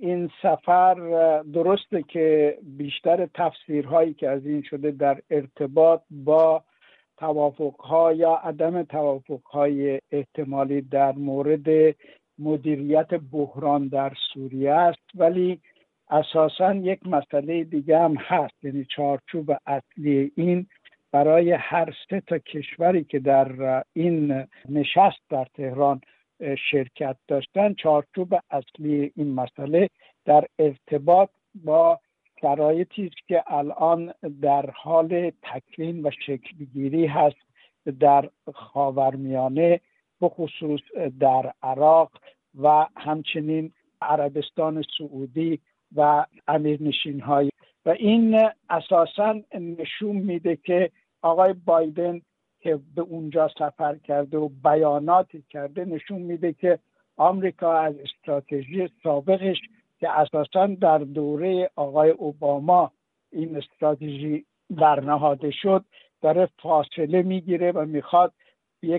این سفر درسته که بیشتر تفسیرهایی که از این شده در ارتباط با توافق‌ها یا عدم توافق‌های احتمالی در مورد مدیریت بحران در سوریه است، ولی اساساً یک مسئله دیگه هم هست. یعنی چارچوب اصلی این برای هر سه تا کشوری که در این نشست در تهران شرکت داشتن، چارچوب اصلی این مسئله در ارتباط با شرایطی است که الان در حال تکوین و شکل‌گیری هست در خاورمیانه، بخصوص در عراق و همچنین عربستان سعودی و امیرنشین‌های. و این اساساً نشون میده که آقای بایدن که به اونجا سفر کرده و بیاناتی کرده نشون میده که آمریکا از استراتژی سابقش که اساساً در دوره آقای اوباما این استراتژی برنهاده شد داره فاصله میگیره و میخواد یک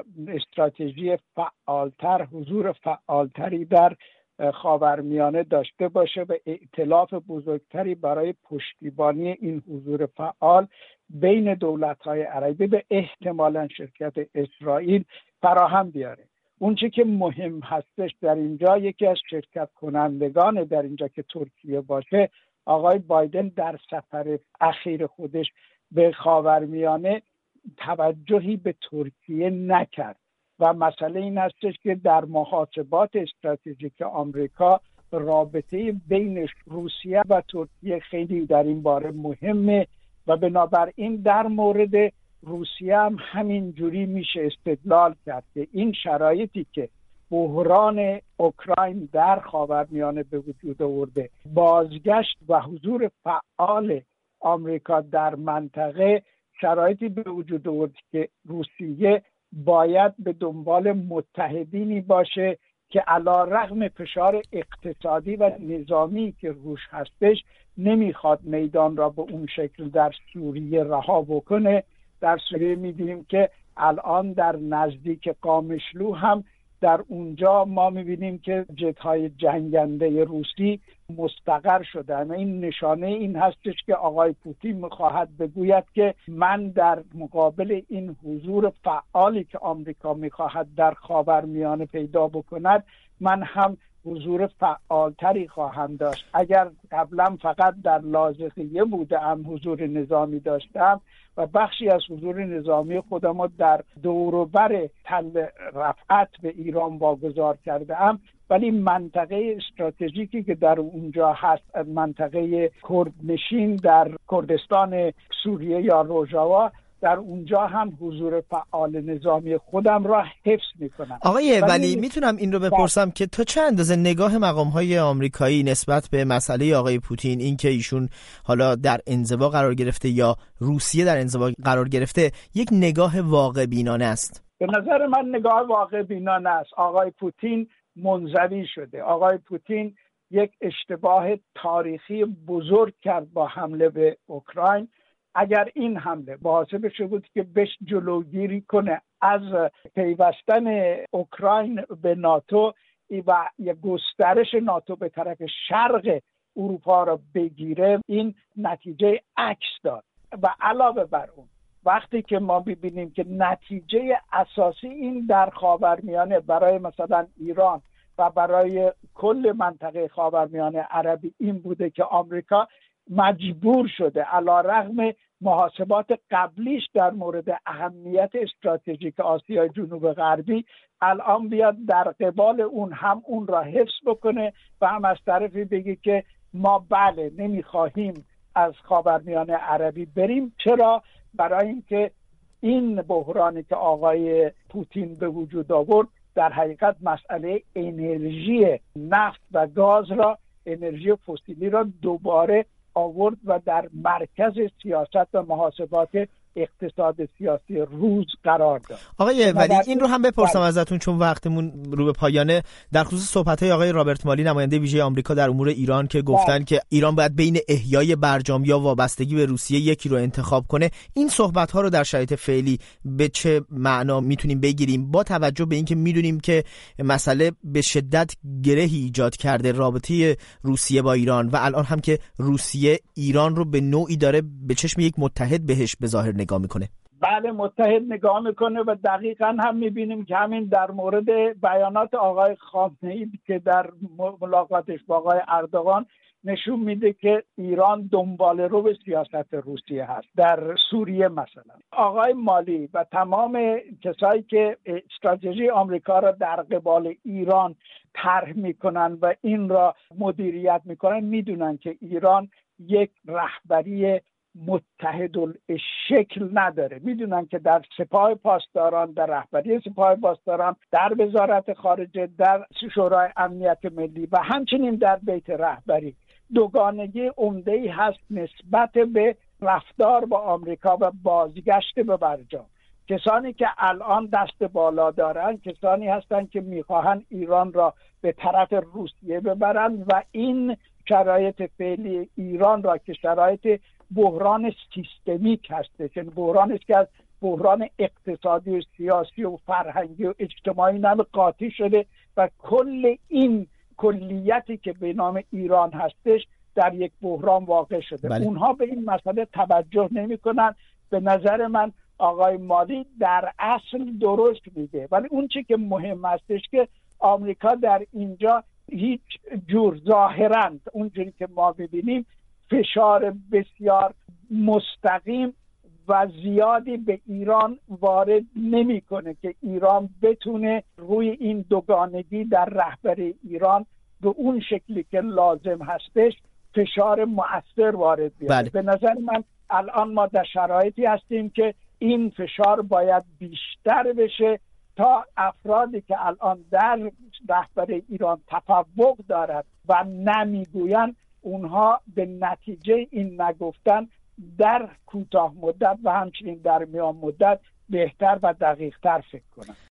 استراتژی فعالتر، حضور فعالتری در خاورمیانه داشته باشه و ائتلاف بزرگتری برای پشتیبانی این حضور فعال بین دولت‌های عربی به احتمالاً شرکت اسرائیل فراهم بیاره. اون چی که مهم هستش در اینجا، یکی از شرکت کنندگان در اینجا که ترکیه باشه، آقای بایدن در سفر اخیر خودش به خاورمیانه توجهی به ترکیه نکرد و مسئله این هستش که در محاسبات استراتژیک آمریکا رابطه بین روسیه و ترکیه خیلی در این باره مهمه و بنابراین در مورد روسیه هم همین جوری میشه استدلال کرد که این شرایطی که بحران اوکراین در خاورمیانه به وجود آورده، بازگشت و حضور فعال آمریکا در منطقه شرایطی به وجود آورد که روسیه باید به دنبال متحدینی باشه که علیرغم فشار اقتصادی و نظامی که روش هستش نمیخواد میدان را به اون شکل در سوریه رها بکنه. در سوریه می‌بینیم که الان در نزدیک قامشلو هم در اونجا ما می‌بینیم که جت‌های جنگنده روسی مستقر شدن. این نشانه این هستش که آقای پوتین می‌خواهد بگوید که من در مقابل این حضور فعالی که آمریکا می‌خواهد در خاورمیانه پیدا بکند، من هم حضور فعالتری خواهم داشت. اگر قبلا فقط در لاذقیه بودم حضور نظامی داشتم و بخشی از حضور نظامی خودم در دوروبر تل رفعت به ایران واگذار کردم، ولی منطقه استراتژیکی که در اونجا هست، منطقه کردنشین در کردستان سوریه یا روژاوا، در اونجا هم حضور فعال نظامی خودم را حفظ میکنم. آقای ولی میتونم این رو بپرسم که تا چه اندازه نگاه مقام‌های آمریکایی نسبت به مسئله آقای پوتین، این که ایشون حالا در انزوا قرار گرفته یا روسیه در انزوا قرار گرفته، یک نگاه واقع بینانه است؟ به نظر من نگاه واقع بینانه است. آقای پوتین منزوی شده. آقای پوتین یک اشتباه تاریخی بزرگ کرد با حمله به اوکراین. اگر این حمله باعث بشه بود که بهش جلوگیری کنه از پیوستن اوکراین به ناتو و یک گسترش ناتو به طرف شرق اروپا را بگیره، این نتیجه عکس داد. و علاوه بر اون وقتی که ما ببینیم که نتیجه اساسی این در خاورمیانه برای مثلا ایران و برای کل منطقه خاورمیانه عربی این بوده که آمریکا مجبور شده علیرغم محاسبات قبلیش در مورد اهمیت استراتژیک آسیای جنوب غربی الان بیاد در قبال اون هم اون را حفظ بکنه و هم از طرفی بگه که ما بله نمیخواهیم از خاورمیانه عربی بریم. چرا؟ برای اینکه این بحرانی که آقای پوتین به وجود آورد در حقیقت مسئله انرژی نفت و گاز را، انرژی فسیلی را دوباره آورد و در مرکز سیاست و محاسبات اقتصاد سیاسی روس قرار داد. آقای ولی این رو هم بپرسم ازتون چون وقتمون رو به پایانه، در خصوص صحبت‌های آقای رابرت مالی نماینده ویژه آمریکا در امور ایران که گفتن که ایران باید بین احیای برجام یا وابستگی به روسیه یکی رو انتخاب کنه، این صحبت‌ها رو در شرایط فعلی به چه معنا میتونیم بگیریم با توجه به اینکه میدونیم که مسئله به شدت گرهی ایجاد کرده رابطه روسیه با ایران و الان هم که روسیه ایران رو به نوعی داره به چشم یک متحد بهش به ظاهر نگاه میکنه؟ بله، متحد نگاه میکنه و دقیقاً هم میبینیم که همین در مورد بیانات آقای خامنه‌ای که در ملاقاتش با آقای اردوغان نشون میده که ایران دنبال رو به سیاست روسیه هست. در سوریه مثلا آقای مالی و تمام کسایی که استراتژی آمریکا را در قبال ایران طرح میکنن و این را مدیریت میکنن میدونن که ایران یک رهبری متحدالشکل نداره. میدونن که در سپاه پاسداران، در رهبری سپاه پاسداران، در وزارت خارجه، در شورای امنیت ملی و همچنین در بیت رهبری دوگانگی عمده‌ای هست نسبت به رفتار با آمریکا و بازگشت به برجام. کسانی که الان دست بالا دارن کسانی هستند که میخواهند ایران را به طرف روسیه ببرند و این شرایط فعلی ایران را که شرایط بحران سیستمیک هست، که بحران است که از بحران اقتصادی و سیاسی و فرهنگی و اجتماعی نام قاطی شده و کل این کلیتی که به نام ایران هستش در یک بحران واقع شده. بله. اونها به این مسئله توجه نمی کنن. به نظر من آقای مالی در اصل درست میگه، ولی اون چی که مهم هستش که آمریکا در اینجا هیچ جور ظاهراً اونجوری که ما ببینیم فشار بسیار مستقیم و زیادی به ایران وارد نمیکنه که ایران بتونه روی این دوگانگی در رهبری ایران به اون شکلی که لازم هستش فشار مؤثر وارد بیاره. بله. به نظر من الان ما در شرایطی هستیم که این فشار باید بیشتر بشه تا افرادی که الان در رهبری ایران تفوق دارد و نمیگویند اونها به نتیجه این نگفتن در کوتاه مدت و همچنین در میان مدت بهتر و دقیق تر فکر کنن.